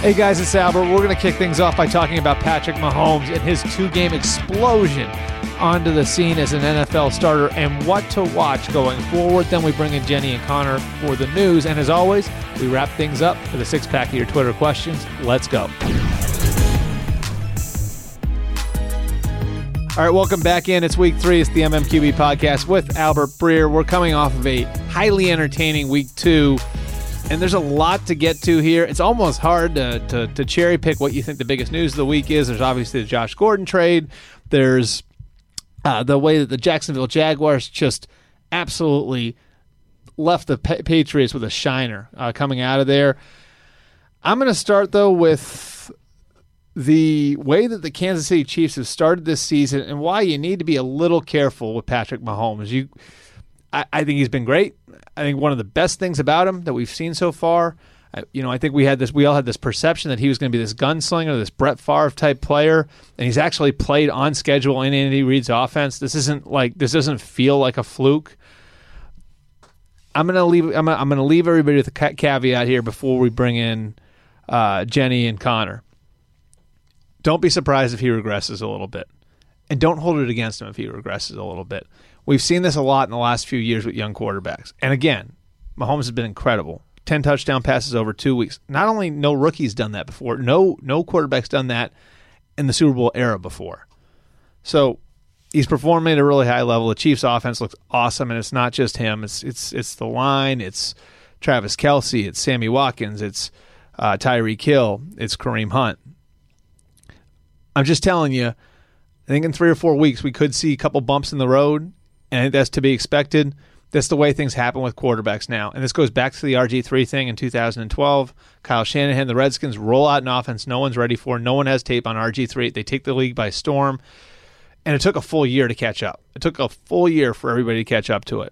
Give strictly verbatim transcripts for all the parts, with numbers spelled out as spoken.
Hey guys, it's Albert. We're going to kick things off by talking about Patrick Mahomes and his two-game explosion onto the scene as an N F L starter and what to watch going forward. Then we bring in Jenny and Connor for the news. And as always, we wrap things up with a six-pack of your Twitter questions. Let's go. All right, welcome back in. It's week three. It's the M M Q B podcast with Albert Breer. We're coming off of a highly entertaining week two. And there's a lot to get to here. It's almost hard to, to, to cherry pick what you think the biggest news of the week is. There's obviously the Josh Gordon trade. There's uh, the way that the Jacksonville Jaguars just absolutely left the pa- Patriots with a shiner uh, coming out of there. I'm going to start, though, with the way that the Kansas City Chiefs have started this season and why you need to be a little careful with Patrick Mahomes. You, I, I think he's been great. I think one of the best things about him that we've seen so far, I, you know, I think we had this, we all had this perception that he was going to be this gunslinger, this Brett Favre type player, and he's actually played on schedule in Andy Reid's offense. This isn't like, this doesn't feel like a fluke. I'm gonna leave. I'm gonna, I'm gonna leave everybody with a ca- caveat here before we bring in uh, Jenny and Connor. Don't be surprised if he regresses a little bit, and don't hold it against him if he regresses a little bit. We've seen this a lot in the last few years with young quarterbacks. And again, Mahomes has been incredible. ten touchdown passes over two weeks. Not only no rookie's done that before, no no quarterback's done that in the Super Bowl era before. So he's performing at a really high level. The Chiefs' offense looks awesome, and it's not just him. It's it's it's the line. It's Travis Kelce. It's Sammy Watkins. It's uh, Tyreek Hill. It's Kareem Hunt. I'm just telling you, I think in three or four weeks we could see a couple bumps in the road. And I think that's to be expected. That's the way things happen with quarterbacks now. And this goes back to the R G three thing in two thousand twelve. Kyle Shanahan, the Redskins, roll out an offense no one's ready for. No one has tape on R G three. They take the league by storm. And it took a full year to catch up. It took a full year for everybody to catch up to it.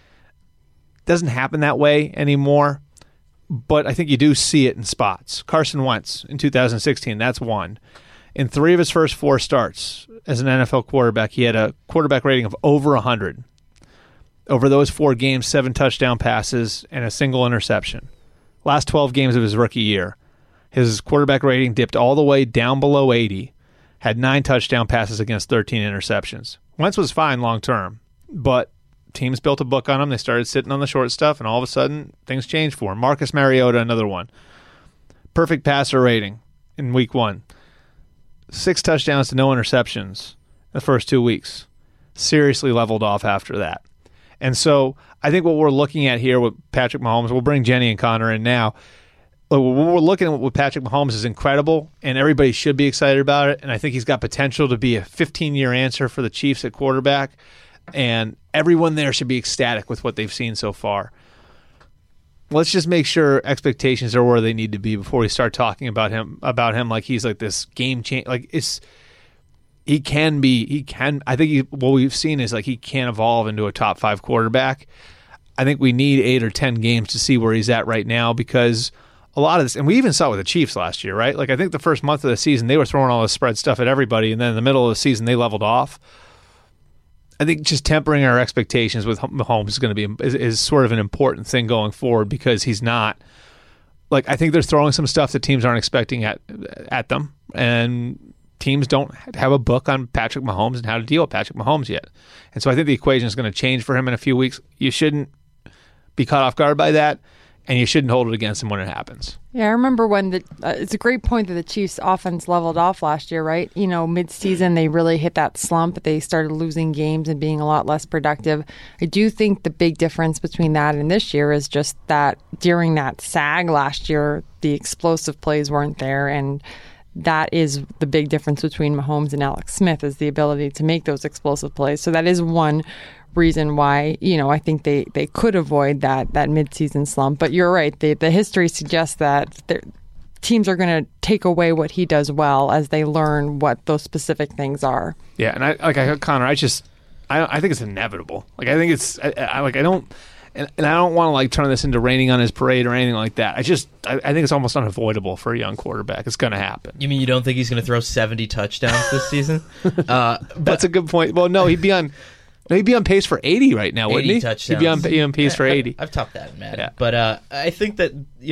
It doesn't happen that way anymore. But I think you do see it in spots. Carson Wentz in two thousand sixteen, that's one. In three of his first four starts as an N F L quarterback, he had a quarterback rating of over one hundred. Over those four games, seven touchdown passes and a single interception. Last twelve games of his rookie year, his quarterback rating dipped all the way down below eighty, had nine touchdown passes against thirteen interceptions. Wentz was fine long term, but teams built a book on him. They started sitting on the short stuff, and all of a sudden, things changed for him. Marcus Mariota, another one. Perfect passer rating in week one. Six touchdowns to no interceptions the first two weeks. Seriously leveled off after that. And so I think what we're looking at here with Patrick Mahomes, we'll bring Jenny and Connor in now. What we're looking at with Patrick Mahomes is incredible, and everybody should be excited about it. And I think he's got potential to be a fifteen-year answer for the Chiefs at quarterback. And everyone there should be ecstatic with what they've seen so far. Let's just make sure expectations are where they need to be before we start talking about him about him like he's like this game change. Like it's he can be he can. I think he, what we've seen is like he can evolve into a top five quarterback. I think we need eight or ten games to see where he's at right now because a lot of this, and we even saw it with the Chiefs last year, right? Like I think the first month of the season they were throwing all this spread stuff at everybody, and then in the middle of the season they leveled off. I think just tempering our expectations with Mahomes is going to be is, is sort of an important thing going forward because he's not like I think they're throwing some stuff that teams aren't expecting at at them, and teams don't have a book on Patrick Mahomes and how to deal with Patrick Mahomes yet. And so I think the equation is going to change for him in a few weeks. You shouldn't be caught off guard by that, and you shouldn't hold it against him when it happens. Yeah, I remember when the uh, it's a great point that the Chiefs' offense leveled off last year, right? You know, mid-season they really hit that slump. They started losing games and being a lot less productive. I do think the big difference between that and this year is just that during that sag last year, the explosive plays weren't there, and that is the big difference between Mahomes and Alex Smith is the ability to make those explosive plays. So that is one reason why, you know, I think they, they could avoid that that mid-season slump. But you're right. The, the history suggests that teams are going to take away what he does well as they learn what those specific things are. Yeah, and I like I Connor, I just I I think it's inevitable. Like I think it's I, I like I don't and, and I don't want to like turn this into raining on his parade or anything like that. I just I, I think it's almost unavoidable for a young quarterback. It's going to happen. You mean you don't think he's going to throw seventy touchdowns this season? Uh, That's a good point. Well, no, he'd be on no, he'd be on pace for eighty right now, wouldn't he? Touchdowns. He'd be on, he'd be on pace yeah, for eighty. I've topped that, Matt. Yeah. But uh, I think that, you know,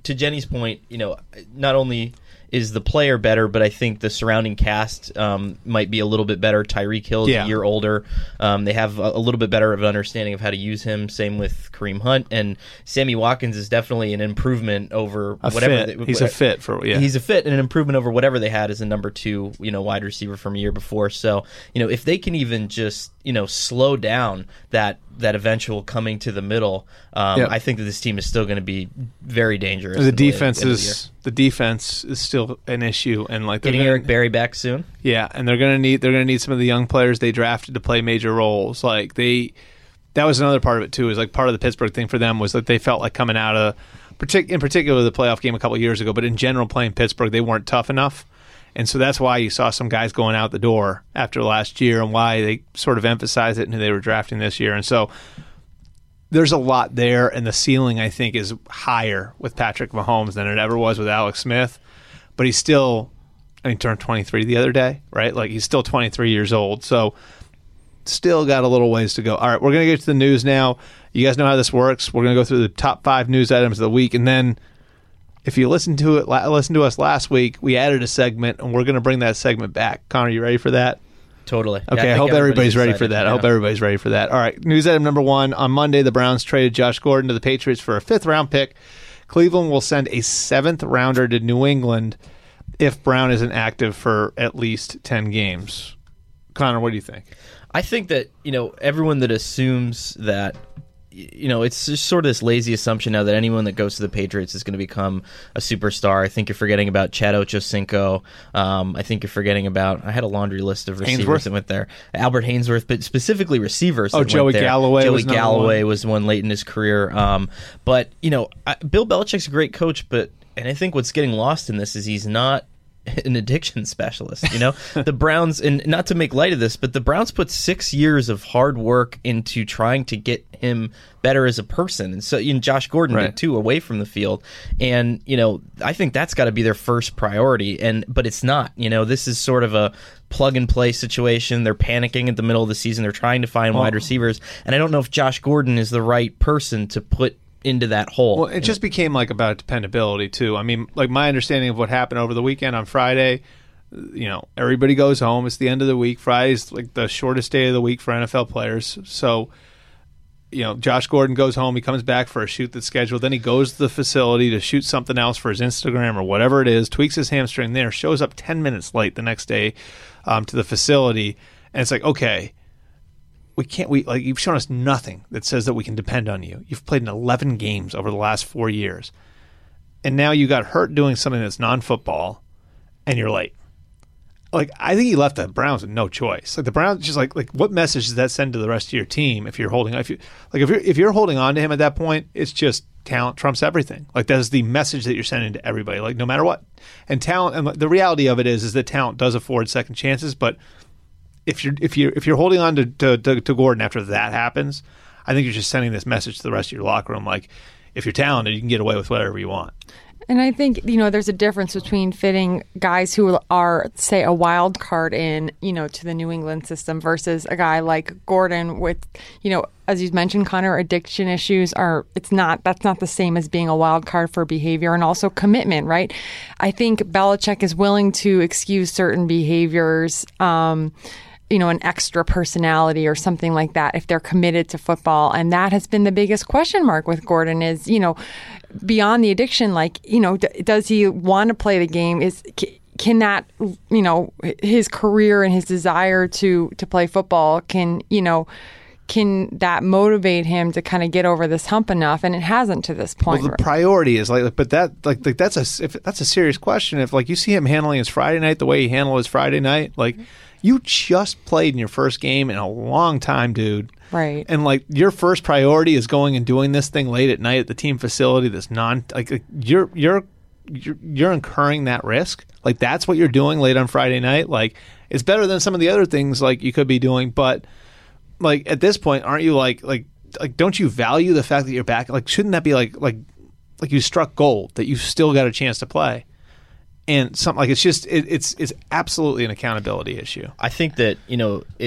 to Jenny's point, you know, not only is the player better, but I think the surrounding cast um, might be a little bit better. Tyreek Hill is Yeah. a year older. Um, they have a, a little bit better of an understanding of how to use him. Same with Kareem Hunt. And Sammy Watkins is definitely an improvement over A whatever. fit. They, He's a fit for yeah. He's a fit and an improvement over whatever they had as a number two, you know, wide receiver from a year before. So, you know, if they can even just, you know, slow down that that eventual coming to the middle, um, Yep. I think that this team is still going to be very dangerous. the in way- defense end of the is the defense is still an issue, and like they're Getting gonna, Eric Berry back soon. yeah, and they're gonna need they're gonna need some of the young players they drafted to play major roles. Like they, that was another part of it too. Is like part of the Pittsburgh thing for them was that they felt like coming out of, partic- in particular the playoff game a couple of years ago, but in general playing Pittsburgh they weren't tough enough. And so that's why you saw some guys going out the door after last year, and why they sort of emphasized it and who they were drafting this year. And so there's a lot there, and the ceiling, I think, is higher with Patrick Mahomes than it ever was with Alex Smith. But he's still, I mean, turned twenty-three the other day, right? Like, he's still twenty-three years old. So still got a little ways to go. All right, we're going to get to the news now. You guys know how this works. We're going to go through the top five news items of the week, and then if you listen to it, listen to us last week, we added a segment, and we're going to bring that segment back. Connor, you ready for that? Totally. Okay, Yeah, I, I hope think everybody's ready for excited. that. I hope Yeah. everybody's ready for that. All right, news item number one. On Monday, the Browns traded Josh Gordon to the Patriots for a fifth-round pick. Cleveland will send a seventh-rounder to New England if Brown isn't active for at least ten games. Connor, what do you think? I think that, you know, everyone that assumes that, you know, it's just sort of this lazy assumption now that anyone that goes to the Patriots is going to become a superstar. I think you're forgetting about Chad Ochocinco. Um, I think you're forgetting about, I had a laundry list of receivers Hainsworth? that went there. Albert Hainsworth, but specifically receivers that Oh, went Joey there. Galloway Joey was another Galloway one. was one late in his career. Um, but, you know, I, Bill Belichick's a great coach, but, and I think what's getting lost in this is he's not an addiction specialist. You know, the Browns, and not to make light of this, but the Browns put six years of hard work into trying to get him better as a person, and so and Josh Gordon Right. did too, away from the field. And you know, I think that's got to be their first priority. And but it's not. You know, this is sort of a plug and play situation. They're panicking at the middle of the season. They're trying to find Well- wide receivers, and I don't know if Josh Gordon is the right person to put into that hole. Well, it just became like about dependability too. I mean, like my understanding of what happened over the weekend on Friday, you know, everybody goes home. It's the end of the week. Friday's like the shortest day of the week for N F L players. So, you know, Josh Gordon goes home. He comes back for a shoot that's scheduled. Then he goes to the facility to shoot something else for his Instagram or whatever it is, tweaks his hamstring there, shows up ten minutes late the next day um, to the facility. And it's like, okay, we can't, we like, you've shown us nothing that says that we can depend on you. You've played in eleven games over the last four years. And now you got hurt doing something that's non-football and you're late. Like, I think he left the Browns with no choice. Like the Browns, just like, like what message does that send to the rest of your team if you're holding, if you, like if you're if you're holding on to him at that point, it's just talent trumps everything. Like that's the message that you're sending to everybody. Like no matter what, and talent, and the reality of it is, is that talent does afford second chances. But if you're if you if you're holding on to, to to to Gordon after that happens, I think you're just sending this message to the rest of your locker room. Like if you're talented, you can get away with whatever you want. And I think, you know, there's a difference between fitting guys who are, say, a wild card in, you know, to the New England system versus a guy like Gordon with, you know, as you mentioned, Connor, addiction issues are, it's not, that's not the same as being a wild card for behavior and also commitment, right? I think Belichick is willing to excuse certain behaviors, um, you know, an extra personality or something like that if they're committed to football. And that has been the biggest question mark with Gordon is, you know, beyond the addiction, like, you know, d- does he want to play the game? Is c- can that, you know, his career and his desire to to play football, can, you know, can that motivate him to kind of get over this hump enough? And it hasn't to this point. Well, the priority is like, but that like, like that's a if that's a serious question. If like you see him handling his Friday night the way he handled his Friday night, like you just played in your first game in a long time, dude. Right. And like your first priority is going and doing this thing late at night at the team facility. This non like, like you're you're you're you're incurring that risk. Like that's what you're doing late on Friday night. Like it's better than some of the other things like you could be doing, but like at this point, aren't you like like like don't you value the fact that you're back? Like shouldn't that be like like like you struck gold that you've still got a chance to play? And something like it's just it, it's it's absolutely an accountability issue. I think that, you know, it's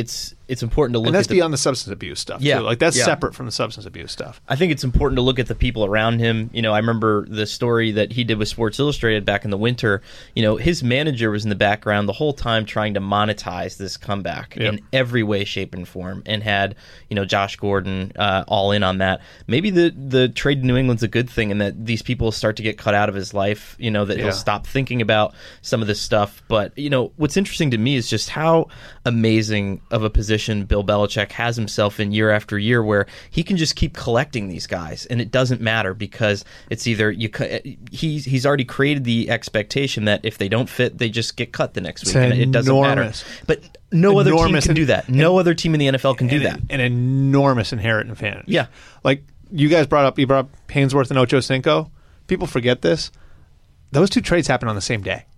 it's important to look and that's at the, beyond the substance abuse stuff. Yeah, too. Like that's yeah. separate from the substance abuse stuff. I think it's important to look at the people around him. You know, I remember the story that he did with Sports Illustrated back in the winter. You know, his manager was in the background the whole time trying to monetize this comeback Yep. in every way, shape, and form, and had, you know, Josh Gordon uh, all in on that. Maybe the the trade to New England's a good thing, and that these people start to get cut out of his life. You know, that Yeah. he'll stop thinking about some of this stuff. But you know, what's interesting to me is just how amazing of a position Bill Belichick has himself in year after year, where he can just keep collecting these guys, and it doesn't matter because it's either you. He's he's already created the expectation that if they don't fit, they just get cut the next week, It's and it doesn't enormous. matter. But no other team Enormous can and- do that. No other team in the N F L can do And that. An enormous inherent advantage. Yeah. Like you guys brought up, you brought up Hainsworth and Ocho Cinco. People forget this. Those two trades happened on the same day.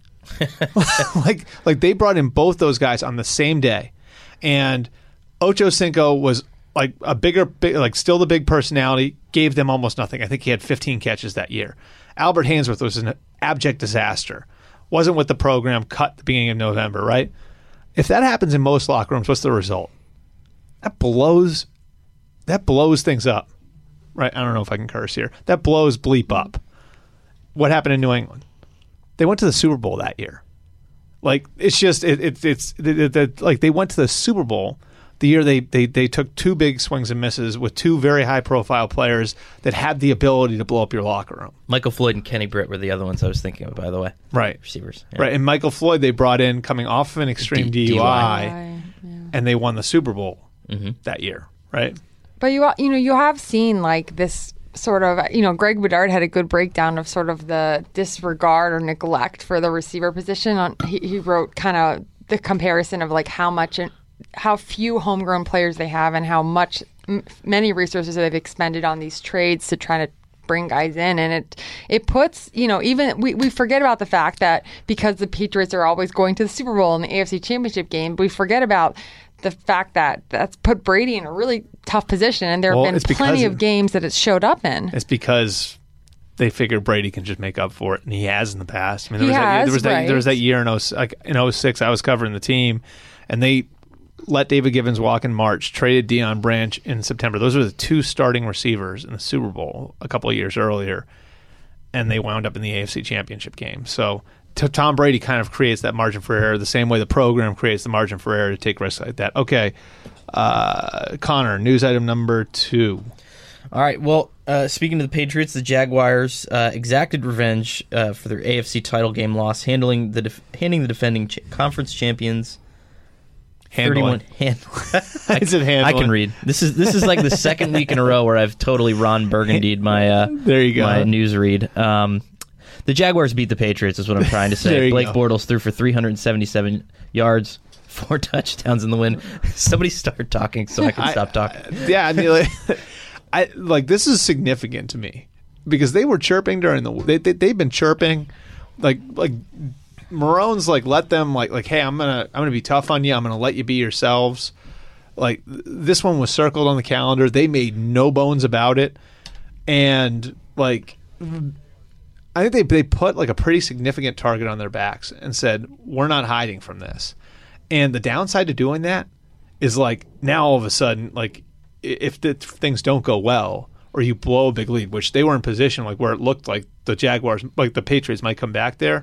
like like they brought in both those guys on the same day, and Ocho Cinco was like a bigger, big, like still the big personality. Gave them almost nothing. I think he had fifteen catches that year. Albert Hainsworth was an abject disaster. Wasn't with the program. Cut at the beginning of November. Right. If that happens in most locker rooms, what's the result? That blows. That blows things up. Right. I don't know if I can curse here. That blows bleep up. What happened in New England? They went to the Super Bowl that year. Like it's just it, it it's it, it, it, like they went to the Super Bowl the year they, they they took two big swings and misses with two very high profile players that had the ability to blow up your locker room. Michael Floyd and Kenny Britt were the other ones I was thinking of, by the way. Right. Receivers. Yeah. Right. And Michael Floyd they brought in coming off of an extreme D- D U I, Yeah. and they won the Super Bowl Mm-hmm. that year. Right. But you you know you have seen like this sort of you know Greg Bedard had a good breakdown of sort of the disregard or neglect for the receiver position. On he, he wrote kind of the comparison of like how much how few homegrown players they have and how much m- many resources they've expended on these trades to try to bring guys in, and it it puts you know even we, we forget about the fact that because the Patriots are always going to the Super Bowl and the A F C Championship game, we forget about the fact that that's put Brady in a really tough position, and there have Well, been it's because plenty of of- games that it's showed up in. It's because they figured Brady can just make up for it, and he has in the past. I mean, there He was that, has, there was that right. there was that year in oh, like in oh six I was covering the team, and they let David Givens walk in March, traded Deion Branch in September. Those were the two starting receivers in the Super Bowl a couple of years earlier, and they wound up in the A F C Championship game. So to Tom Brady kind of creates that margin for error the same way the program creates the margin for error to take risks like that. Okay, uh, Connor, news item number two. All right. Well, uh, speaking of the Patriots, the Jaguars uh, exacted revenge uh, for their A F C title game loss, handling the def- handing the defending ch- conference champions. Handling. Hand- I said handling. I can read. This is this is like the second week in a row where I've totally Ron Burgundied my uh, There you go. my news read. Um, the Jaguars beat the Patriots, is what I'm trying to There say. you Blake go. Bortles threw for three hundred seventy-seven yards, four touchdowns in the win. Somebody start talking so I can I- stop talking. I- yeah, I mean, like, I like this is significant to me because they were chirping during the they, they they've been chirping like like Marone's like let them like like hey I'm gonna I'm gonna be tough on you, I'm gonna let you be yourselves. Like th- this one was circled on the calendar. They made no bones about it, and like I think they they put like a pretty significant target on their backs and said we're not hiding from this. And the downside to doing that is like now all of a sudden like i- if the, if things don't go well or you blow a big lead, which they were in position like where it looked like the Jaguars like the Patriots might come back there,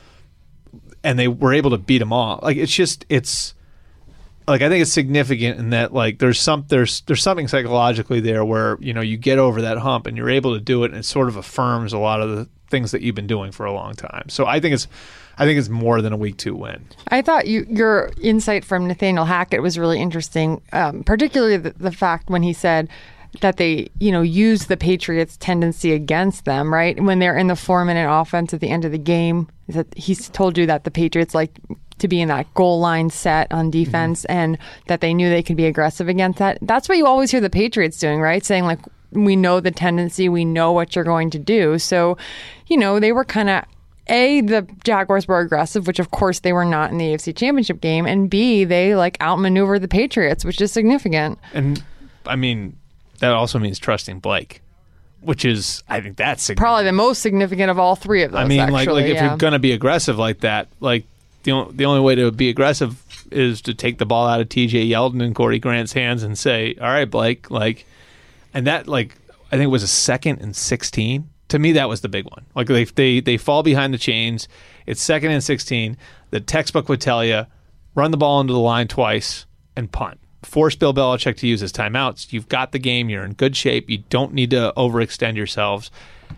and they were able to beat them all. Like it's just it's like I think it's significant in that like there's some there's there's something psychologically there where you know you get over that hump and you're able to do it, and it sort of affirms a lot of the things that you've been doing for a long time. So I think it's I think it's more than a week two win. I thought you, your insight from Nathaniel Hackett was really interesting, um, particularly the, the fact when he said that they, you know, use the Patriots' tendency against them, right? When they're in the four-minute offense at the end of the game, that he's told you that the Patriots like to be in that goal line set on defense, mm-hmm. and that they knew they could be aggressive against that. That's what you always hear the Patriots doing, right? Saying like, we know the tendency, we know what you're going to do. So, you know, they were kind of, A, the Jaguars were aggressive, which of course they were not in the A F C Championship game, and B, they like outmaneuvered the Patriots, which is significant. And I mean, that also means trusting Blake, which is I think that's significant. Probably the most significant of all three of those. I mean, actually, like like if yeah. you're gonna be aggressive like that, like the only, the only way to be aggressive is to take the ball out of T J Yeldon and Corey Grant's hands and say, all right, Blake, like, and that, like, I think it was a second and sixteen. To me, that was the big one. Like, they they they fall behind the chains. It's second and sixteen. The textbook would tell you, run the ball into the line twice and punt. Force Bill Belichick to use his timeouts. You've got the game. You're in good shape. You don't need to overextend yourselves.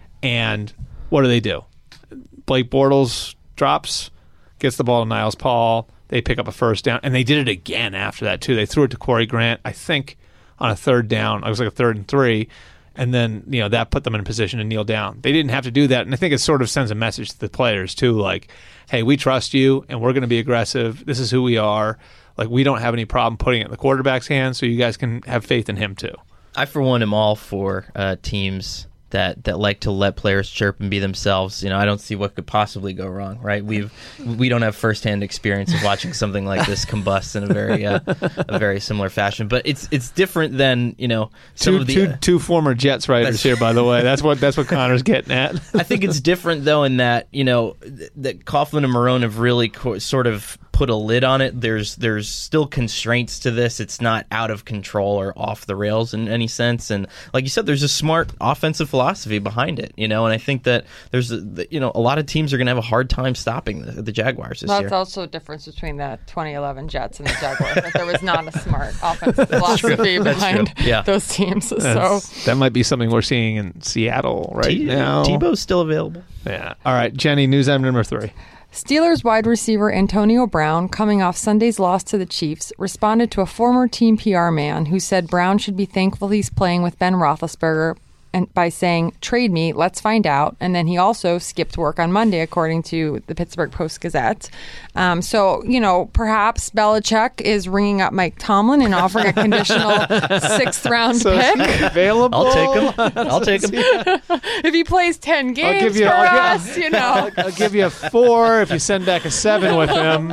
And what do they do? Blake Bortles drops, gets the ball to Niles Paul. They pick up a first down. And they did it again after that, too. They threw it to Corey Grant, I think, on a third down. It was like a third and three. And then, you know, that put them in a position to kneel down. They didn't have to do that. And I think it sort of sends a message to the players, too, like, hey, we trust you, and we're going to be aggressive. This is who we are. Like, we don't have any problem putting it in the quarterback's hands, so you guys can have faith in him, too. I, for one, am all for uh, teams that, that like to let players chirp and be themselves. You know, I don't see what could possibly go wrong, right? We've we don't have firsthand experience of watching something like this combust in a very uh, a very similar fashion. But it's it's different than, you know, some two, of the two, uh, two former Jets writers here, by the way. That's what that's what Connor's getting at. I think it's different though in that, you know, th- that Coughlin and Marrone have really co- sort of put a lid on it. There's there's still constraints to this. It's not out of control or off the rails in any sense. And like you said, there's a smart offensive philosophy behind it, you know. And I think that there's a, you know, a lot of teams are going to have a hard time stopping the, the Jaguars this That's year. That's also a difference between the twenty eleven Jets and the Jaguars. That there was not a smart offensive philosophy behind yeah. those teams. So That's, that might be something we're seeing in Seattle right T- now. Tebow's still available. Yeah. All right, Jenny, news item number three. Steelers wide receiver Antonio Brown, coming off Sunday's loss to the Chiefs, responded to a former team P R man who said Brown should be thankful he's playing with Ben Roethlisberger, and by saying, trade me, let's find out. And then he also skipped work on Monday, according to the Pittsburgh Post-Gazette. Um, so, you know, perhaps Belichick is ringing up Mike Tomlin and offering a conditional sixth-round So pick. is he available? I'll take him. I'll take him. If he plays ten games give you- for I'll us, give- you know. I'll give you a four if you send back a seven with him.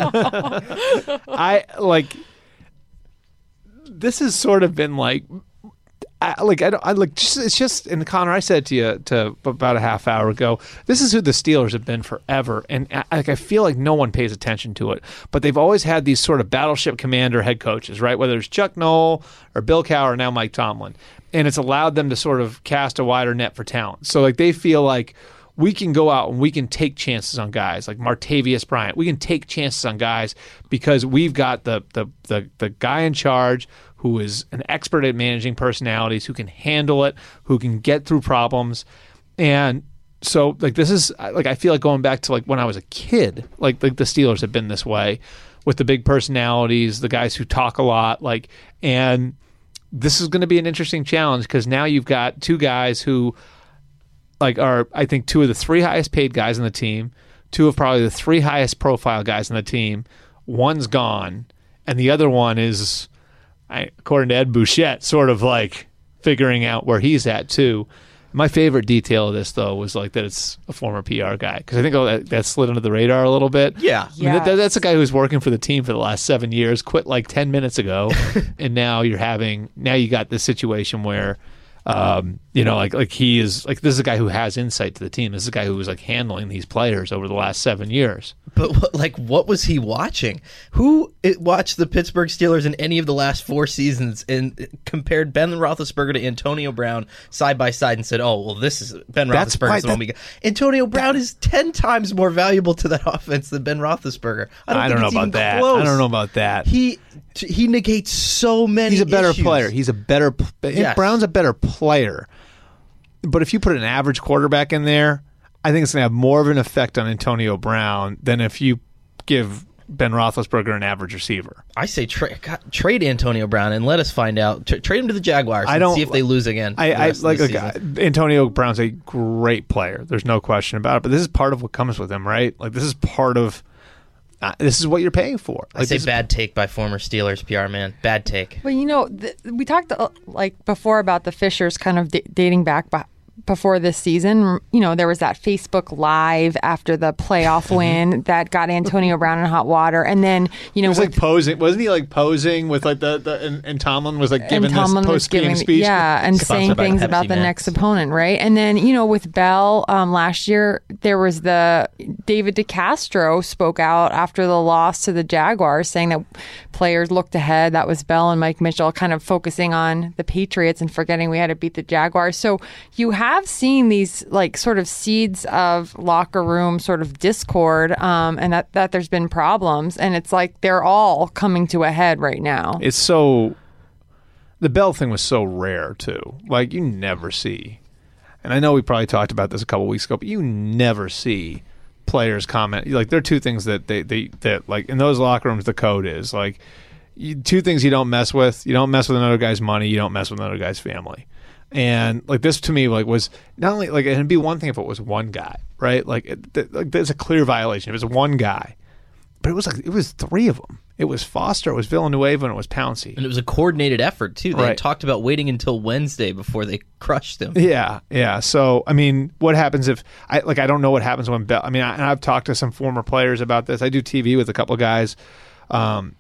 I like. This has sort of been like, I, like I don't. I like. Just, it's just. And Connor, I said to you to about a half hour ago. This is who the Steelers have been forever, and I, like I feel like no one pays attention to it. But they've always had these sort of battleship commander head coaches, right? Whether it's Chuck Noll or Bill Cowher or now Mike Tomlin, and it's allowed them to sort of cast a wider net for talent. So like they feel like, we can go out and we can take chances on guys like Martavius Bryant. We can take chances on guys because we've got the the the, the guy in charge who is an expert at managing personalities, who can handle it, who can get through problems. And so like this is like I feel like going back to like when I was a kid, like like the Steelers have been this way with the big personalities, the guys who talk a lot, like and this is going to be an interesting challenge because now you've got two guys who like are I think two of the three highest paid guys on the team, two of probably the three highest profile guys on the team. One's gone, and the other one is, I, according to Ed Bouchette, sort of like figuring out where he's at too. My favorite detail of this, though, was like that it's a former P R guy because I think oh, that, that slid under the radar a little bit. Yeah, I mean, that, that, that's a guy who's working for the team for the last seven years, quit like ten minutes ago, and now you're having now you got this situation where. Um, you know, like like he is like this is a guy who has insight to the team. This is a guy who was like handling these players over the last seven years. But what, like, what was he watching? Who it, watched the Pittsburgh Steelers in any of the last four seasons and compared Ben Roethlisberger to Antonio Brown side by side and said, "Oh, well, this is Ben That's Roethlisberger." why- is the one we got. Antonio Brown is ten times more valuable to that offense than Ben Roethlisberger. I don't, I think don't know it's about even that. close. I don't know about that. He he negates so many. He's a better issues. player. He's a better. Yes. Brown's a better player. But if you put an average quarterback in there, I think it's going to have more of an effect on Antonio Brown than if you give Ben Roethlisberger an average receiver. I say tra- God, trade Antonio Brown and let us find out. Tra- trade him to the Jaguars. I and don't see if they lose again. I, the I rest of like the look, season. Antonio Brown's a great player. There's no question about it. But this is part of what comes with him, right? Like this is part of. Uh, this is what you're paying for. Like, I say this is- bad take by former Steelers P R man. Bad take. Well, you know, th- we talked uh, like before about the Fishers kind of d- dating back b- before this season, you know, there was that Facebook Live after the playoff win that got Antonio Brown in hot water. And then, you know, he was with, like posing. Wasn't he like posing with like the, the and, and Tomlin was like giving Tomlin this post game speech? Yeah, and Sponsored saying by things Pepsi about the Max. next opponent, right? And then, you know, with Bell um, last year, there was the David DeCastro spoke out after the loss to the Jaguars saying that players looked ahead. That was Bell and Mike Mitchell kind of focusing on the Patriots and forgetting we had to beat the Jaguars. So you have seen these like sort of seeds of locker room sort of discord, um, and that, that there's been problems, and it's like they're all coming to a head right now. It's so the Bell thing was so rare too. Like you never see, and I know we probably talked about this a couple weeks ago, but you never see players comment. Like there are two things that they, they that like in those locker rooms the code is like you, two things you don't mess with. You don't mess with another guy's money. You don't mess with another guy's family. And like this to me, like was not only like it'd be one thing if it was one guy, right? Like, it, th- like there's a clear violation if it's one guy, but it was like it was three of them. It was Foster, it was Villanueva, and it was Pouncey. And it was a coordinated effort too. They Right. talked about waiting until Wednesday before they crushed him. Yeah, yeah. So I mean, what happens if I like? I don't know what happens when Bell. I mean, I, and I've talked to some former players about this. I do T V with a couple of guys, um,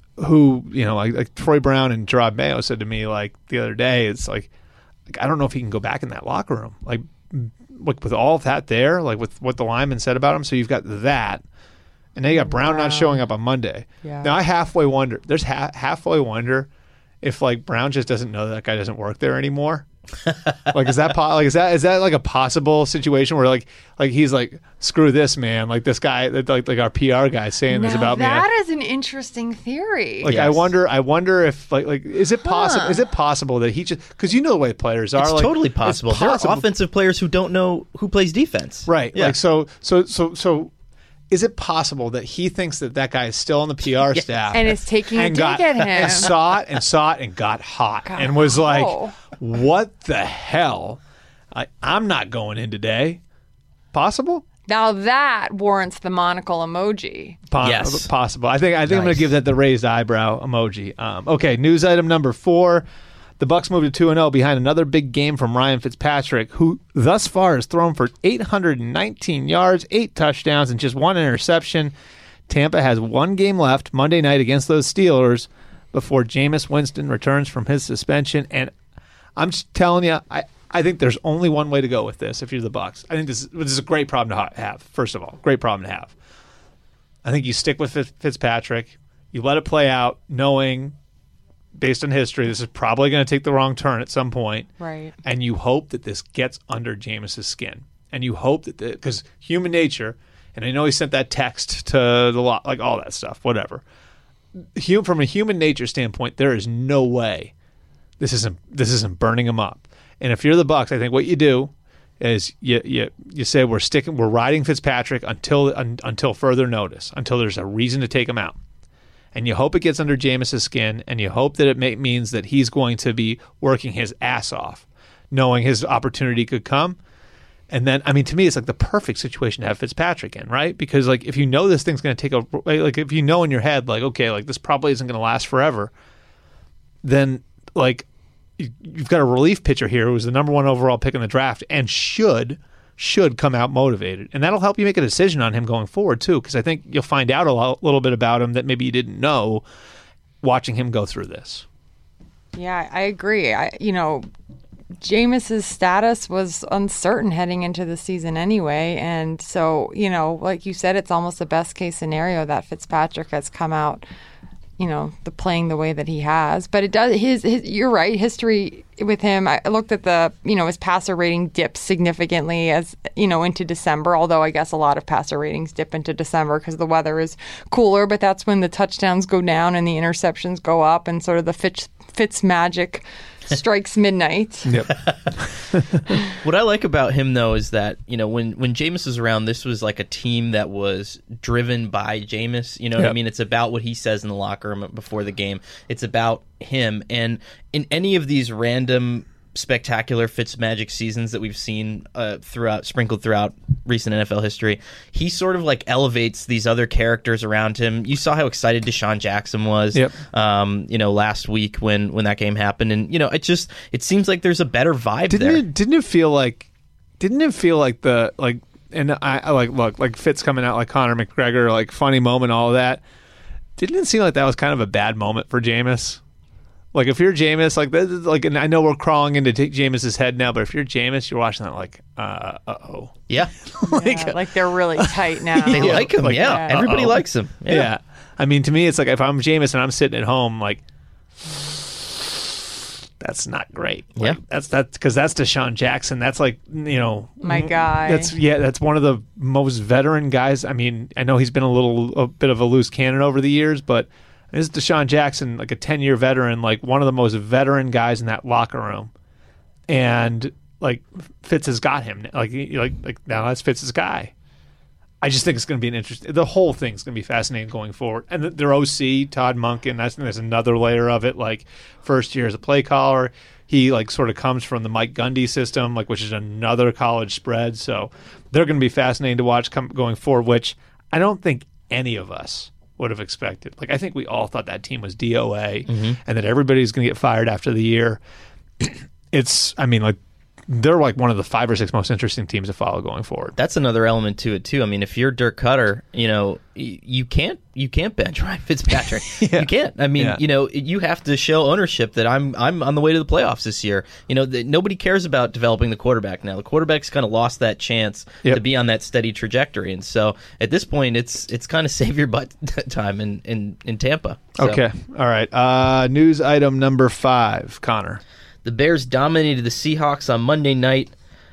who you know, like, like Troy Brown and Gerard Mayo said to me like the other day. It's like. I don't know if he can go back in that locker room, like, like with all of that there, like with what the lineman said about him. So you've got that, and now you got Brown Wow. not showing up on Monday. Yeah. Now I halfway wonder. There's ha- halfway wonder if like Brown just doesn't know that, that guy doesn't work there anymore. Like is that po- like is that is that like a possible situation where like like he's like screw this man, like this guy like like our P R guy saying this Now about me. that I- is an interesting theory. Like I Yes. wonder, I wonder if like like is it possible? Huh. Is it possible that he just because you know the way players are? It's like, totally it's possible. There are possible. offensive players who don't know who plays defense. Right. Yeah. Like so so so so is it possible that he thinks that that guy is still on the P R staff And is taking a and dig got, at him. and saw it and saw it and got hot God, and was like, no. "What the hell? I, I'm not going in today." Possible? Now that warrants the monocle emoji. Po- Yes. Possible. I think I think I'm going Nice. to give that the raised eyebrow emoji. Um, okay, news item number four. The Bucs moved to two and oh behind another big game from Ryan Fitzpatrick, who thus far has thrown for eight hundred nineteen yards, eight touchdowns, and just one interception. Tampa has one game left Monday night against those Steelers before Jameis Winston returns from his suspension. And I'm just telling you, I, I think there's only one way to go with this if you're the Bucs. I think this is, this is a great problem to ha- have, first of all. Great problem to have. I think you stick with Fitz- Fitzpatrick. You let it play out knowing, based on history, this is probably going to take the wrong turn at some point. Right. And you hope that this gets under Jameis's skin. And you hope that, because human nature, and I know he sent that text to the lot, like all that stuff, whatever. Hum, from a human nature standpoint, there is no way this isn't this isn't burning him up. And if you're the Bucs, I think what you do is you you you say we're sticking, we're riding Fitzpatrick until un, until further notice, until there's a reason to take him out. And you hope it gets under Jameis's skin, and you hope that it may, means that he's going to be working his ass off, knowing his opportunity could come. And then, I mean, to me, it's like the perfect situation to have Fitzpatrick in, right? Because, like, if you know this thing's going to take a, like, if you know in your head, like, okay, like, this probably isn't going to last forever, then, like, you- you've got a relief pitcher here who was the number one overall pick in the draft and should, should come out motivated. And that'll help you make a decision on him going forward, too, because I think you'll find out a lo- little bit about him that maybe you didn't know watching him go through this. Yeah, I agree. I, you know, Jameis's status was uncertain heading into the season anyway, and so you know, like you said, it's almost a best case scenario that Fitzpatrick has come out, you know, the playing the way that he has. But it does his, his you're right. History with him. I looked at the you know his passer rating dipped significantly as you know into December. Although I guess a lot of passer ratings dip into December because the weather is cooler. But that's when the touchdowns go down and the interceptions go up, and sort of the Fitz, Fitz magic strikes midnight. Yep. What I like about him, though, is that, you know, when, when Jameis was around, this was like a team that was driven by Jameis. You know what Yep. I mean? It's about what he says in the locker room before the game. It's about him. And in any of these random spectacular Fitzmagic seasons that we've seen uh, throughout, sprinkled throughout recent N F L history, he sort of like elevates these other characters around him. You saw how excited Deshaun Jackson was, yep. um, you know, last week when, when that game happened, and you know, it just it seems like there's a better vibe didn't there. It, didn't it feel like? Didn't it feel like the like? And I, I like look like Fitz coming out like Conor McGregor, like funny moment, all of that. Didn't it seem like that was kind of a bad moment for Jameis? Like if you're Jameis, like that, like, and I know we're crawling into t- Jameis's head now, but if you're Jameis, you're watching that like, uh oh, yeah, like, yeah, like they're really tight now. They yeah, like him, like, yeah. yeah. Everybody uh-oh. likes him. Yeah. yeah, I mean, to me, it's like if I'm Jameis and I'm sitting at home, like that's not great. Like, yeah, that's that's because that's Deshaun Jackson. That's like you know my guy. That's yeah, that's one of the most veteran guys. I mean, I know he's been a little a bit of a loose cannon over the years, but. This is Deshaun Jackson, like a ten-year veteran, like one of the most veteran guys in that locker room, and like Fitz has got him. Like, like, like now that's Fitz's guy. I just think it's going to be an interesting. The whole thing's going to be fascinating going forward. And their O C, Todd Monken, I think there's another layer of it. Like first year as a play caller, he like sort of comes from the Mike Gundy system, like which is another college spread. So they're going to be fascinating to watch come, going forward. Which I don't think any of us would have expected. Like I think we all thought that team was D O A mm-hmm. and that everybody's going to get fired after the year. It's, I mean, like they're like one of the five or six most interesting teams to follow going forward. That's another element to it too. I mean, if you're Dirk Cutter, you know, you can't you can't bench Ryan Fitzpatrick. yeah. You can't. I mean, yeah. you know, you have to show ownership that I'm I'm on the way to the playoffs this year. You know, that nobody cares about developing the quarterback now. The quarterback's kind of lost that chance yep. to be on that steady trajectory, and so at this point, it's it's kind of save your butt time in in, in Tampa. So. Okay, all right. Uh, news item number five, Connor. The Bears dominated the Seahawks on Monday night,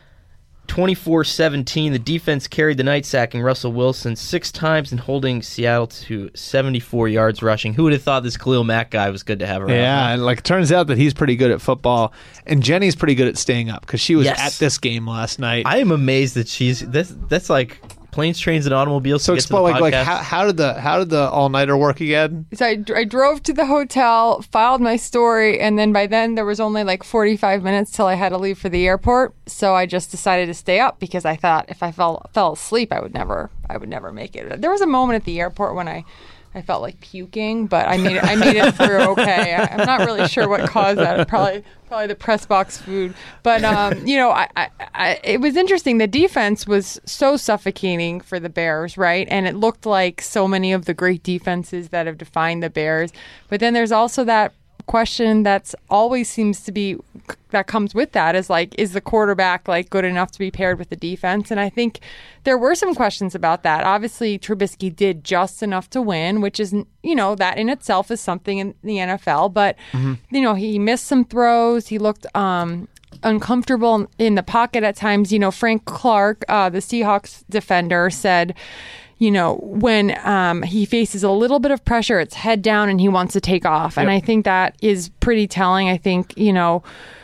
twenty-four seventeen. The defense carried the night, sacking Russell Wilson six times and holding Seattle to seventy-four yards rushing. Who would have thought this Khalil Mack guy was good to have around? Yeah, and like it turns out that he's pretty good at football, and Jenny's pretty good at staying up because she was yes. at this game last night. I am amazed that she's that's that's like planes, trains, and automobiles. So to explain, get to the like, podcast. like how, how did the how did the all nighter work again? So I, I drove to the hotel, filed my story, and then by then there was only like forty-five minutes till I had to leave for the airport. So I just decided to stay up because I thought if I fell fell asleep, I would never I would never make it. There was a moment at the airport when I. I felt like puking, but I made it, I made it through okay. I, I'm not really sure what caused that. Probably probably the press box food. But, um, you know, I, I, I, it was interesting. The defense was so suffocating for the Bears, right? And it looked like so many of the great defenses that have defined the Bears. But then there's also that question that's always seems to be that comes with that is like, is the quarterback like good enough to be paired with the defense? And I think there were some questions about that. Obviously, Trubisky did just enough to win, which is, you know, that in itself is something in the N F L. But, mm-hmm. you know, he missed some throws. He looked um, uncomfortable in the pocket at times. You know, Frank Clark, uh, the Seahawks defender, said, you know, when um, he faces a little bit of pressure, it's head down and he wants to take off. Yep. And I think that is pretty telling. I think, you know,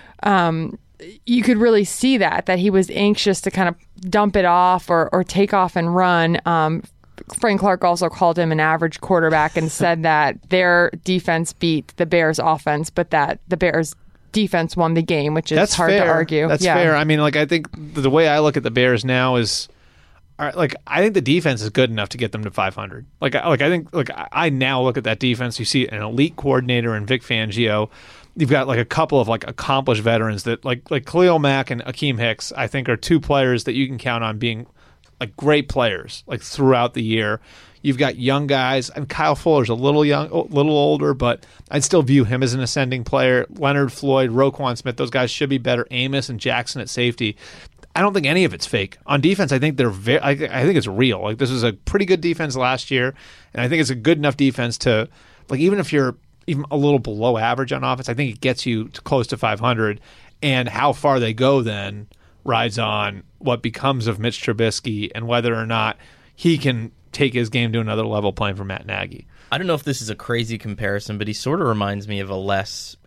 um, you could really see that, that he was anxious to kind of dump it off or, or take off and run. Um, Frank Clark also called him an average quarterback and said that their defense beat the Bears' offense, but that the Bears' defense won the game, which is That's hard fair. to argue. That's yeah. fair. I mean, like, I think the way I look at the Bears now is, all right, like, I think the defense is good enough to get them to five hundred. Like, I, like I think, like, I now look at that defense. You see an elite coordinator in Vic Fangio. You've got like a couple of like accomplished veterans that, like, like Khalil Mack and Akeem Hicks, I think, are two players that you can count on being like great players like throughout the year. You've got young guys, and Kyle Fuller's a little young, a little older, but I'd still view him as an ascending player. Leonard Floyd, Roquan Smith, those guys should be better. Amos and Jackson at safety. I don't think any of it's fake. On defense, I think they're very, I, I think it's real. Like, this was a pretty good defense last year, and I think it's a good enough defense to, like, even if you're even a little below average on offense, I think it gets you to close to five hundred. And how far they go then rides on what becomes of Mitch Trubisky and whether or not he can take his game to another level playing for Matt Nagy. I don't know if this is a crazy comparison, but he sort of reminds me of a less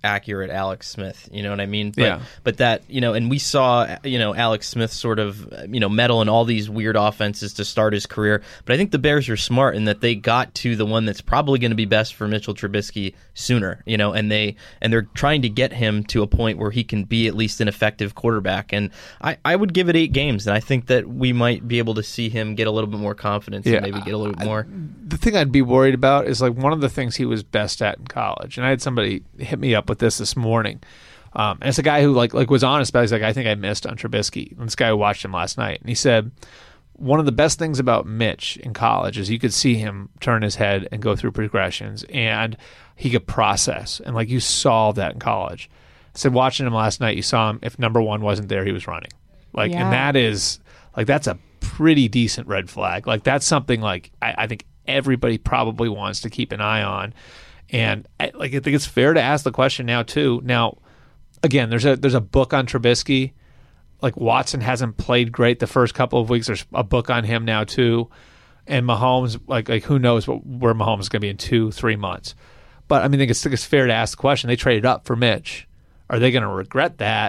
accurate Alex Smith. You know what I mean? But, Yeah. But that, you know, and we saw, you know, Alex Smith sort of, you know, meddle in all these weird offenses to start his career. But I think the Bears are smart in that they got to the one that's probably going to be best for Mitchell Trubisky sooner, you know, and they and they're trying to get him to a point where he can be at least an effective quarterback. And I, I would give it eight games, and I think that we might be able to see him get a little bit more confidence Yeah, and maybe get a little bit more. The thing I'd be worried about is like one of the things he was best at in college, and I had somebody hit me up with this this morning. Um, and it's a guy who like like was honest about it. He's like, I think I missed on Trubisky. And this guy who watched him last night, and he said one of the best things about Mitch in college is you could see him turn his head and go through progressions, and he could process. And like you saw that in college. I said watching him last night, you saw him. If number one wasn't there, he was running. Like, Yeah. and that is like that's a pretty decent red flag. Like that's something like I, I think everybody probably wants to keep an eye on. And I, like I think it's fair to ask the question now too. Now, again, there's a there's a book on Trubisky. Like Watson hasn't played great the first couple of weeks. There's a book on him now too. And Mahomes, like like who knows what, where Mahomes is going to be in two, three months. But I mean, I think it's, I think it's fair to ask the question. They traded up for Mitch. Are they going to regret that,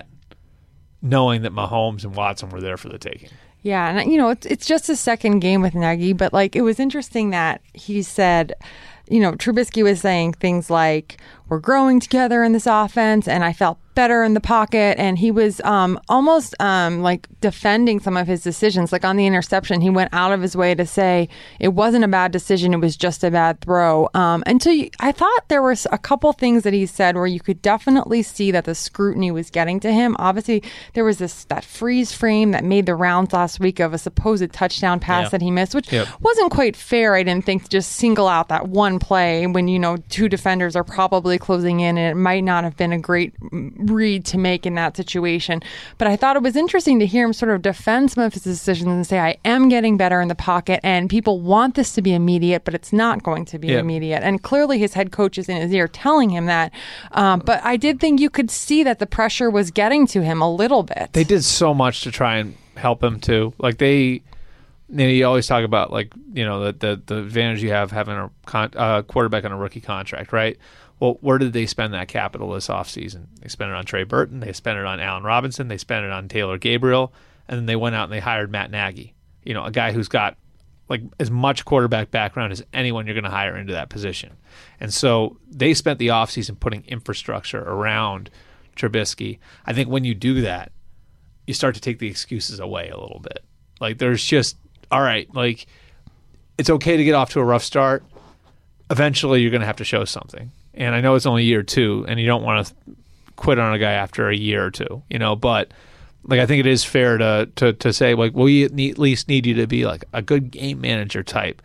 knowing that Mahomes and Watson were there for the taking? Yeah, and you know, it's it's just a second game with Nagy, but like it was interesting that he said, you know, Trubisky was saying things like, we're growing together in this offense, and I felt better in the pocket, and he was um, almost um, like defending some of his decisions. Like on the interception, he went out of his way to say it wasn't a bad decision, it was just a bad throw. Um, and so you, I thought there was a couple things that he said where you could definitely see that the scrutiny was getting to him. Obviously, there was this that freeze frame that made the rounds last week of a supposed touchdown pass Yeah. that he missed, which Yep. wasn't quite fair, I didn't think, to just single out that one play when, you know, two defenders are probably closing in, and it might not have been a great read to make in that situation. But I thought it was interesting to hear him sort of defend some of his decisions and say, I am getting better in the pocket, and people want this to be immediate, but it's not going to be Yep. immediate. And clearly his head coach is in his ear telling him that. Um, but I did think you could see that the pressure was getting to him a little bit. They did so much to try and help him too. Like they, you know, you always talk about like you know the the, the advantage you have having a con- uh, quarterback on a rookie contract, right? Well, where did they spend that capital this offseason? They spent it on Trey Burton. They spent it on Allen Robinson. They spent it on Taylor Gabriel. And then they went out and they hired Matt Nagy, you know, a guy who's got like as much quarterback background as anyone you're going to hire into that position. And so they spent the offseason putting infrastructure around Trubisky. I think when you do that, you start to take the excuses away a little bit. Like there's just, all right, like it's okay to get off to a rough start. Eventually you're going to have to show something. And I know it's only a year or two, and you don't want to quit on a guy after a year or two, you know. But like, I think it is fair to to, to say like, we need, at least need you to be like a good game manager type.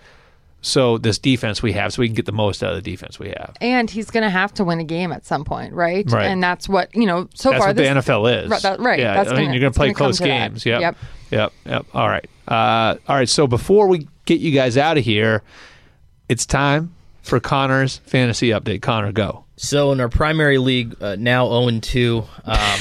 So this defense we have, so we can get the most out of the defense we have. And he's going to have to win a game at some point, right? Right. And that's what, you know, so That's far what this, the N F L is. Right, that- right. Yeah, That's I mean, gonna- you're going it's to play gonna come close to that. games. Yep. Yep. Yep. Yep. All right. Uh, all right. So before we get you guys out of here, it's time for Connor's fantasy update. Connor, go. So in our primary league, uh, now oh and two, um,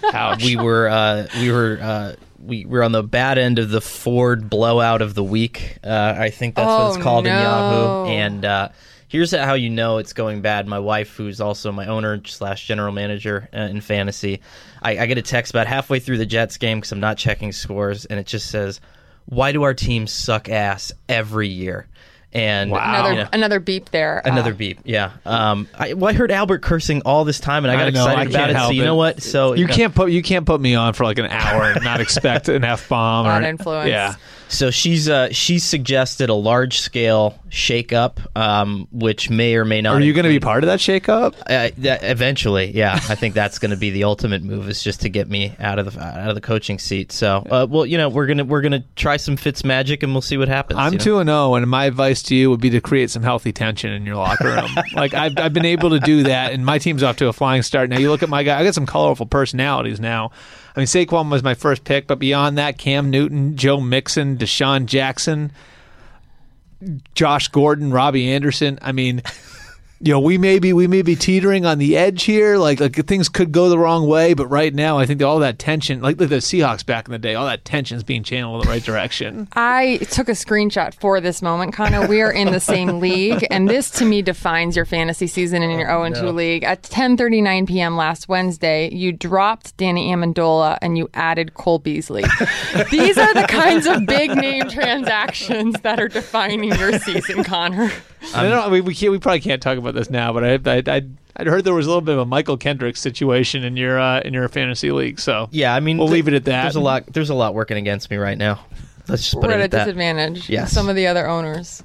we were uh, we were uh, we were on the bad end of the Ford blowout of the week. Uh, I think that's what Oh, it's called in no. Yahoo. And uh, here's how you know it's going bad. My wife, who's also my owner slash general manager uh, in fantasy, I, I get a text about halfway through the Jets game because I'm not checking scores, and it just says, "Why do our teams suck ass every year?" And Wow. Another, you know, another beep there. Another Uh, beep, yeah. Um, I, well, I heard Albert cursing all this time, and I got I know, I excited can't about it. So help you it. know what? So You know, can't put you can't put me on for like an hour and not expect an F bomb or Bad influence. Yeah. So she's uh, she's suggested a large scale shakeup, um, which may or may not. Are you going to be include- part of that shakeup? Uh, that, eventually, yeah. I think that's going to be the ultimate move, is just to get me out of the out of the coaching seat. So, uh, well, you know, we're gonna we're gonna try some Fitz magic, and we'll see what happens. I'm you know? two and zero, and my advice to you would be to create some healthy tension in your locker room. Like I've I've been able to do that, and my team's off to a flying start. Now you look at my guy; I got some colorful personalities now. I mean, Saquon was my first pick, but beyond that, Cam Newton, Joe Mixon, Deshaun Jackson, Josh Gordon, Robbie Anderson. I mean, you know, we may be we may be teetering on the edge here. Like, like things could go the wrong way, but right now, I think all that tension, like the Seahawks back in the day, all that tension is being channeled in the right direction. I took a screenshot for this moment, Connor. We are in the same league, and this to me defines your fantasy season in your oh and two no. league. At ten thirty-nine p.m. last Wednesday, you dropped Danny Amendola and you added Cole Beasley. These are the kinds of big name transactions that are defining your season, Connor. I don't know. We we, can't, we probably can't talk about this now, but I I I I'd heard there was a little bit of a Michael Kendrick situation in your uh, in your fantasy league. So yeah, I mean, we'll th- leave it at that. There's a lot. There's a lot working against me right now. Let's just put We're it at a at that. disadvantage. Yes. Some of the other owners.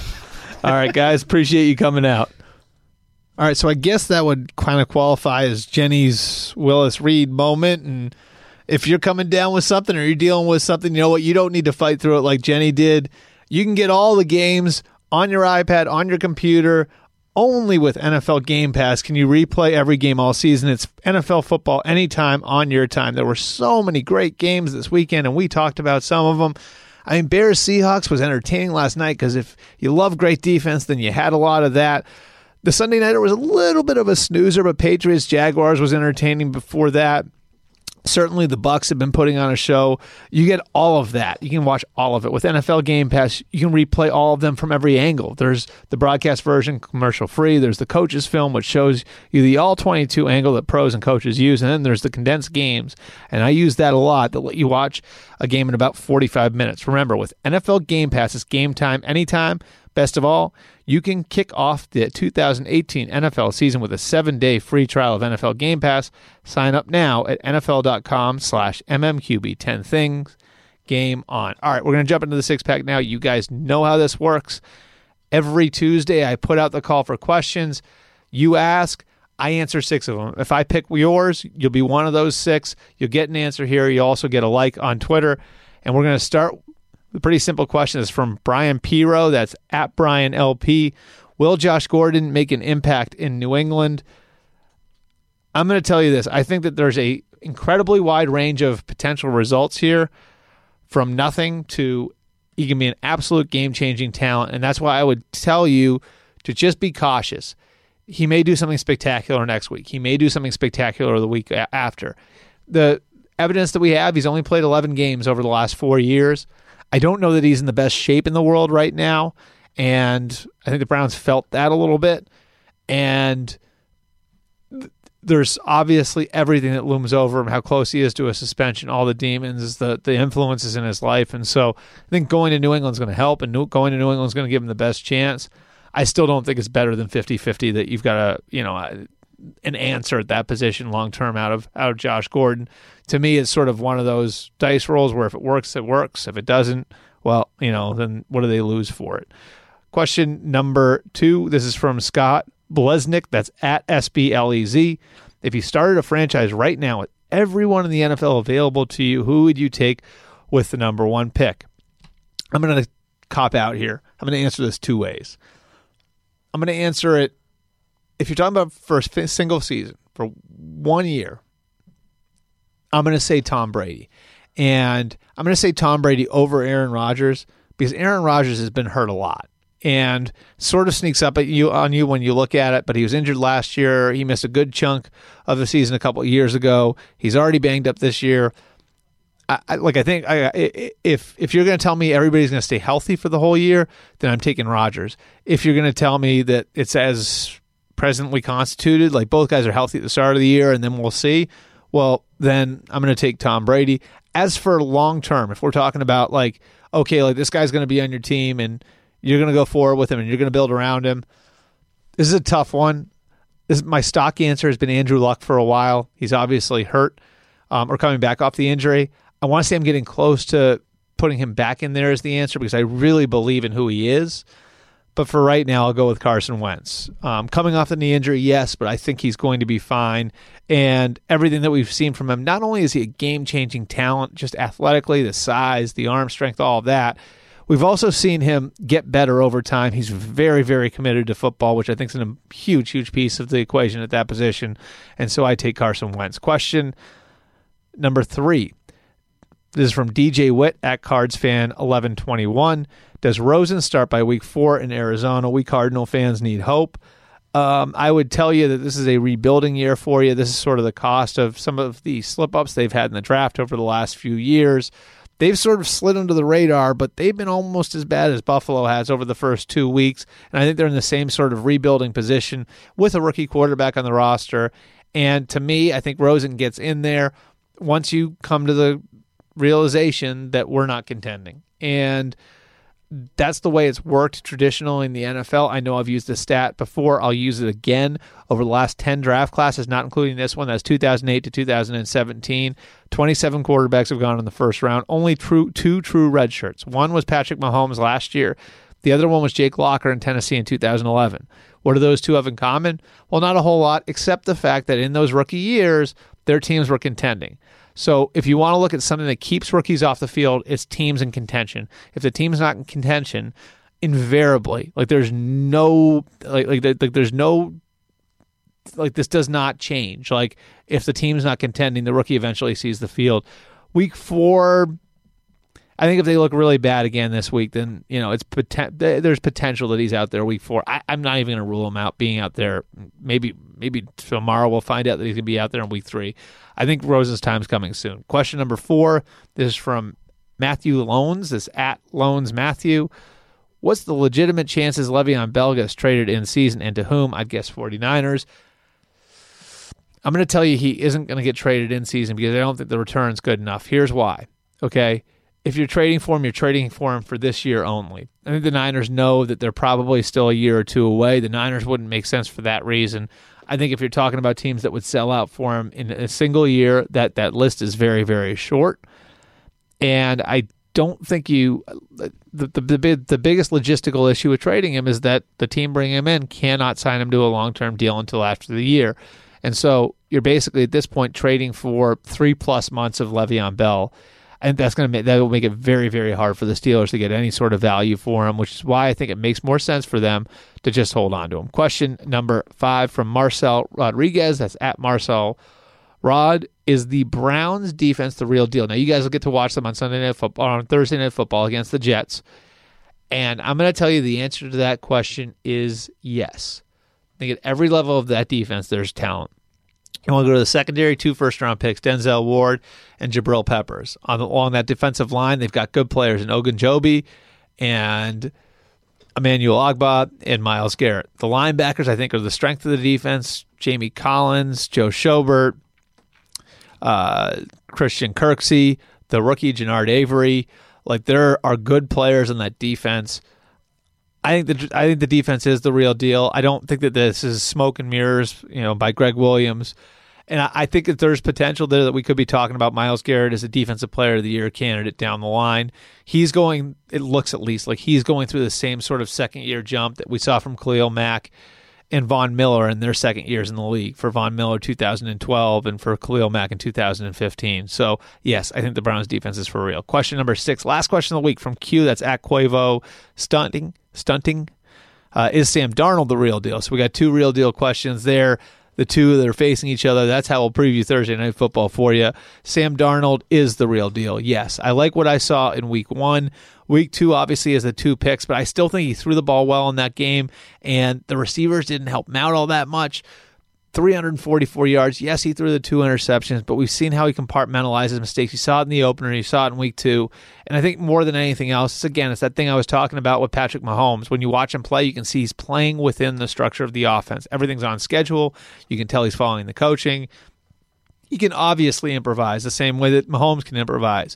All right, guys. Appreciate you coming out. All right, so I guess that would kind of qualify as Jenny's Willis Reed moment. And if you're coming down with something or you're dealing with something, you know what? You don't need to fight through it like Jenny did. You can get all the games on your iPad, on your computer. Only with N F L Game Pass can you replay every game all season. It's N F L football anytime on your time. There were so many great games this weekend, and we talked about some of them. I mean, Bears-Seahawks was entertaining last night because if you love great defense, then you had a lot of that. The Sunday nighter was a little bit of a snoozer, but Patriots-Jaguars was entertaining before that. Certainly the Bucs have been putting on a show. You get all of that. You can watch all of it. With N F L Game Pass, you can replay all of them from every angle. There's the broadcast version, commercial-free. There's the coaches film, which shows you the all twenty-two angle that pros and coaches use. And then there's the condensed games. And I use that a lot to let you watch a game in about forty-five minutes. Remember, with N F L Game Pass, it's game time anytime. Best of all, you can kick off the two thousand eighteen N F L season with a seven-day free trial of N F L Game Pass. Sign up now at nfl.com slash mmqb. ten things. Game on. All right, we're going to jump into the six-pack now. You guys know how this works. Every Tuesday, I put out the call for questions. You ask, I answer six of them. If I pick yours, you'll be one of those six. You'll get an answer here. You'll also get a like on Twitter. And we're going to start. The pretty simple question is from Brian Piro. That's at Brian L P. Will Josh Gordon make an impact in New England? I'm going to tell you this. I think that there's a incredibly wide range of potential results here, from nothing to he can be an absolute game-changing talent, and that's why I would tell you to just be cautious. He may do something spectacular next week. He may do something spectacular the week after. The evidence that we have, he's only played eleven games over the last four years. I don't know that he's in the best shape in the world right now, and I think the Browns felt that a little bit. And th- there's obviously everything that looms over him, how close he is to a suspension, all the demons, the, the influences in his life. And so I think going to New England is going to help, and new, going to New England is going to give him the best chance. I still don't think it's better than fifty-fifty that you've got a, you know, a, an answer at that position long-term out of out of Josh Gordon. To me, it's sort of one of those dice rolls where if it works, it works. If it doesn't, well, you know, then what do they lose for it? Question number two, this is from Scott Blesnick. That's at S B L E Z. If you started a franchise right now with everyone in the N F L available to you, who would you take with the number one pick? I'm going to cop out here. I'm going to answer this two ways. I'm going to answer it, if you're talking about for a single season, for one year, I'm going to say Tom Brady. And I'm going to say Tom Brady over Aaron Rodgers because Aaron Rodgers has been hurt a lot and sort of sneaks up at you on you when you look at it. But he was injured last year. He missed a good chunk of the season a couple of years ago. He's already banged up this year. I, I, like I think I, if if you're going to tell me everybody's going to stay healthy for the whole year, then I'm taking Rodgers. If you're going to tell me that it's as presently constituted, like both guys are healthy at the start of the year and then we'll see, well, then I'm going to take Tom Brady. As for long term, if we're talking about like, okay, like this guy's going to be on your team and you're going to go forward with him and you're going to build around him, this is a tough one. This, my stock answer has been Andrew Luck for a while. He's obviously hurt um, or coming back off the injury. I want to say I'm getting close to putting him back in there as the answer because I really believe in who he is. But for right now, I'll go with Carson Wentz. Um, coming off the knee injury, yes, but I think he's going to be fine. And everything that we've seen from him, not only is he a game-changing talent, just athletically, the size, the arm strength, all of that, we've also seen him get better over time. He's very, very committed to football, which I think is a huge, huge piece of the equation at that position. And so I take Carson Wentz. Question number three. This is from D J Witt at Cards Fan eleven twenty-one. Does Rosen start by week four in Arizona? We Cardinal fans need hope. Um, I would tell you that this is a rebuilding year for you. This is sort of the cost of some of the slip-ups they've had in the draft over the last few years. They've sort of slid under the radar, but they've been almost as bad as Buffalo has over the first two weeks. And I think they're in the same sort of rebuilding position with a rookie quarterback on the roster. And to me, I think Rosen gets in there once you come to the realization that we're not contending. And that's the way it's worked traditionally in the N F L. I know I've used this stat before. I'll use it again. Over the last ten draft classes, not including this one, that's two thousand eight to two thousand seventeen, twenty-seven quarterbacks have gone in the first round. Only true, two true redshirts. One was Patrick Mahomes last year. The other one was Jake Locker in Tennessee in two thousand eleven. What do those two have in common? Well, not a whole lot, except the fact that in those rookie years, their teams were contending. So if you want to look at something that keeps rookies off the field, it's teams in contention. If the team's not in contention, invariably, like there's no, like, like, like there's no, like this does not change. Like if the team's not contending, the rookie eventually sees the field. Week four, I think if they look really bad again this week, then you know it's poten- there's potential that he's out there week four. I, I'm not even going to rule him out being out there. Maybe maybe tomorrow we'll find out that he's going to be out there in week three. I think Rosen's time's coming soon. Question number four. This is from Matthew Loans. This is at Loans Matthew. What's the legitimate chances Le'Veon Bell gets traded in season, and to whom? I'd guess 49ers. I'm going to tell you he isn't going to get traded in season because I don't think the return's good enough. Here's why. Okay. If you're trading for him, you're trading for him for this year only. I think the Niners know that they're probably still a year or two away. The Niners wouldn't make sense for that reason. I think if you're talking about teams that would sell out for him in a single year, that, that list is very, very short. And I don't think you the, the the the biggest logistical issue with trading him is that the team bringing him in cannot sign him to a long-term deal until after the year. And so you're basically at this point trading for three plus months of Le'Veon Bell. And that's going to make that will make it very, very hard for the Steelers to get any sort of value for him, which is why I think it makes more sense for them to just hold on to him. Question number five from Marcel Rodriguez. That's at Marcel Rod. Is the Browns defense the real deal? Now you guys will get to watch them on Sunday Night Football, on Thursday Night Football against the Jets, and I'm going to tell you the answer to that question is yes. I think at every level of that defense, there's talent. You want to go to the secondary, two first-round picks, Denzel Ward and Jabril Peppers. On the, along that defensive line, they've got good players in Ogunjobi and Emmanuel Ogbah and Myles Garrett. The linebackers, I think, are the strength of the defense. Jamie Collins, Joe Schobert, uh, Christian Kirksey, the rookie Jannard Avery. Like, there are good players in that defense. I think the I think the defense is the real deal. I don't think that this is smoke and mirrors, you know, by Greg Williams. And I, I think that there's potential there that we could be talking about Myles Garrett as a defensive player of the year candidate down the line. He's going, it looks at least like he's going through the same sort of second year jump that we saw from Khalil Mack and Von Miller in their second years in the league. For Von Miller, two thousand twelve, and for Khalil Mack in two thousand fifteen. So, yes, I think the Browns defense is for real. Question number six, last question of the week from Q, that's at Quavo, stunting, stunting. Uh, is Sam Darnold the real deal? So we got two real deal questions there. The two that are facing each other. That's how we'll preview Thursday Night Football for you. Sam Darnold is the real deal. Yes, I like what I saw in week one. Week two, obviously, is the two picks, but I still think he threw the ball well in that game, and the receivers didn't help him out all that much. three hundred forty-four yards. Yes, he threw the two interceptions, but we've seen how he compartmentalizes mistakes. You saw it in the opener. You saw it in week two. And I think more than anything else, again, it's that thing I was talking about with Patrick Mahomes. When you watch him play, you can see he's playing within the structure of the offense. Everything's on schedule. You can tell he's following the coaching. He can obviously improvise the same way that Mahomes can improvise.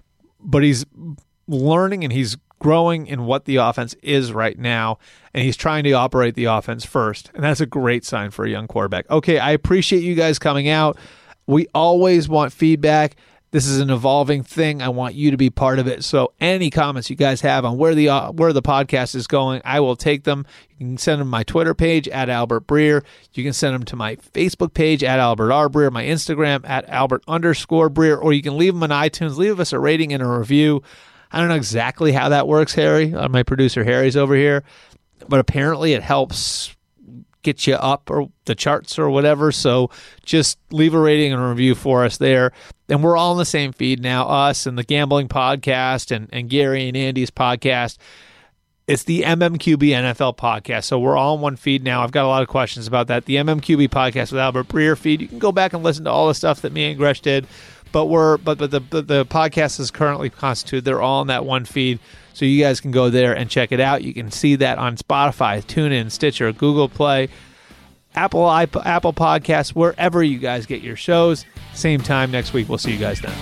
But he's learning and he's growing in what the offense is right now, and he's trying to operate the offense first, and that's a great sign for a young quarterback. Okay, I appreciate you guys coming out. We always want feedback. This is an evolving thing. I want you to be part of it. So any comments you guys have on where the uh, where the podcast is going, I will take them. You can send them to my Twitter page at Albert Breer. You can send them to my Facebook page at Albert R. Breer, my Instagram at Albert underscore Breer, or you can leave them on iTunes. Leave us a rating and a review. I don't know exactly how that works, Harry. Uh, my producer Harry's over here, but apparently it helps get you up or the charts or whatever. So just leave a rating and a review for us there. And we're all in the same feed now, us and the Gambling Podcast and, and Gary and Andy's podcast. It's the M M Q B N F L podcast. So we're all in one feed now. I've got a lot of questions about that. The M M Q B podcast with Albert Breer feed. You can go back and listen to all the stuff that me and Gresh did. But we're but but the but the podcast is currently constituted. They're all in that one feed. So you guys can go there and check it out. You can see that on Spotify, TuneIn, Stitcher, Google Play, Apple iP- Apple Podcasts, wherever you guys get your shows. Same time next week. We'll see you guys then.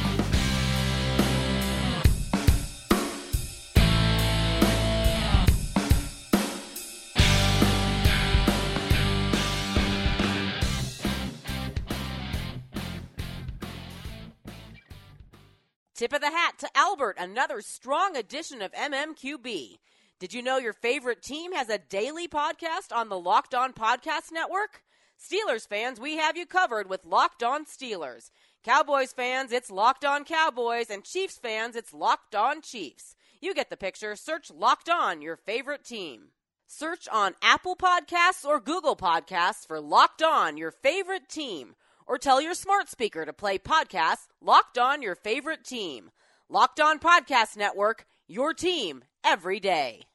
Tip of the hat to Albert, another strong edition of M M Q B. Did you know your favorite team has a daily podcast on the Locked On Podcast Network? Steelers fans, we have you covered with Locked On Steelers. Cowboys fans, it's Locked On Cowboys. And Chiefs fans, it's Locked On Chiefs. You get the picture. Search Locked On, your favorite team. Search on Apple Podcasts or Google Podcasts for Locked On, your favorite team. Or tell your smart speaker to play podcasts Locked On, your favorite team. Locked On Podcast Network, your team every day.